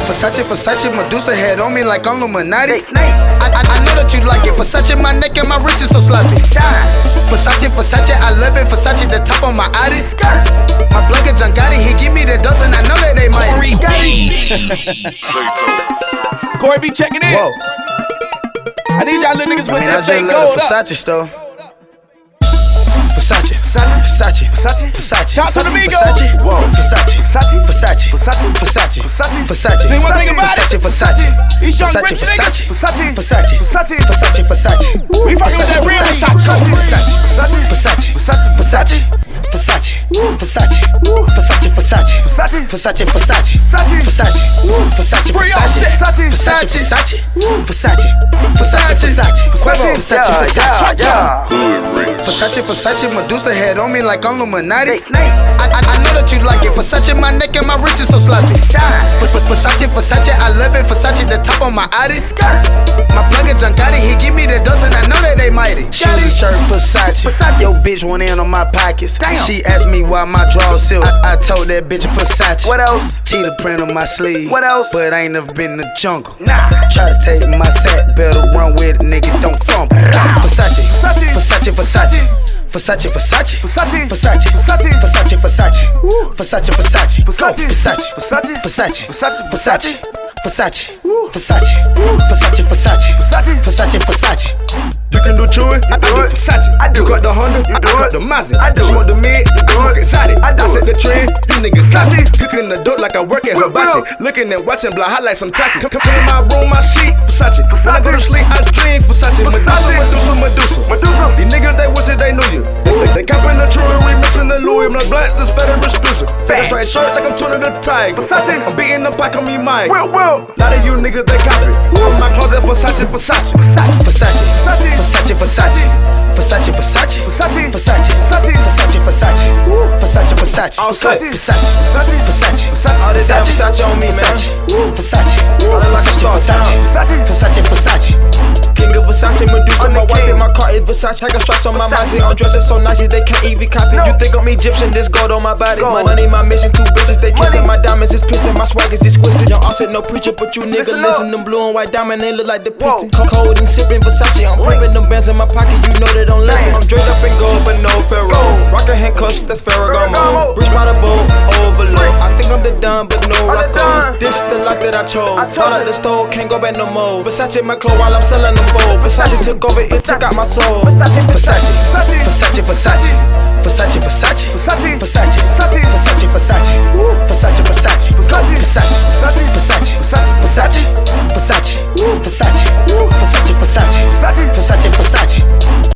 Versace, Medusa head on me like I'm Illuminati. I know that you like it. Versace, my neck and my wrist is so sloppy. Versace, I love it. Versace, the top of my Audi. My blood get John Gotti, he give me the dose and I know that they might. Corey B checking in. Whoa. I need y'all little niggas with that fake gold gold up. Versace store. Versace. Shout to the Migos. Versace. So you wanna think about it? Versace. These young rich niggas. Versace. We fucking with that real Versace, Medusa head on me like I'm Illuminati. I know that you like it. Versace, my neck and my wrist is so sloppy. Versace, I love it. Versace, the top of my Audi. My plug is John Gotti, he give me the dose and I know that they mighty. Shoes, shirt, Versace. Yo, bitch went in on my pockets. She asked me why my drawers silk. I told that bitch Versace. What else? Cheetah print on my sleeve. What else? But I ain't never been in the jungle. Nah. Try to take my sack, better run with it, nigga, don't fumble. Versace. You can do Chewy, I do Versace. You got the Honda, I got the Mazda. I smoke the mid, you smoke exotic. I set the trend, you niggas copy. Cooking the dope like I work at Hibachi. Looking and watching block hot like some tacky. Come in my room, my sheet, Versace. When I go to sleep, I drink Versace. Medusa. These niggas, they wish that they knew you. They copping the jewelry, missing the Louis. My blacks is fed and exclusive. Fed straight shirt like I'm turning the tiger. I'm beating the pack on me, Mike. Lot of you niggas, they copy. All my closet, Versace. All set. All this Versace on me, man. Versace. King of Versace, Medusa, my wife and my car is Versace. I got straps on my body, I'm dressing so nice they can't even copy. You think I'm Egyptian, this gold on my body. Money, my mission, two bitches, they kissing. My diamonds is pissing, my swag is exquisite. Yo, I said no preacher, but you nigga listen. Them blue and white diamond, they look like the piston. Cold and sipping Versace, I'm pumping them bands in my pocket, you know they don't let me. I'm draped up in gold, but no Pharaoh. Rockin' handcuffs, that's Ferragamo. Breach by the boat, overload. I think I'm the Don, but no Rocco. This the life that I chose. Bought out the store, can't go back no more. Versace my clothes while I'm selling them bold. Versace took over, it took out my soul. Versace.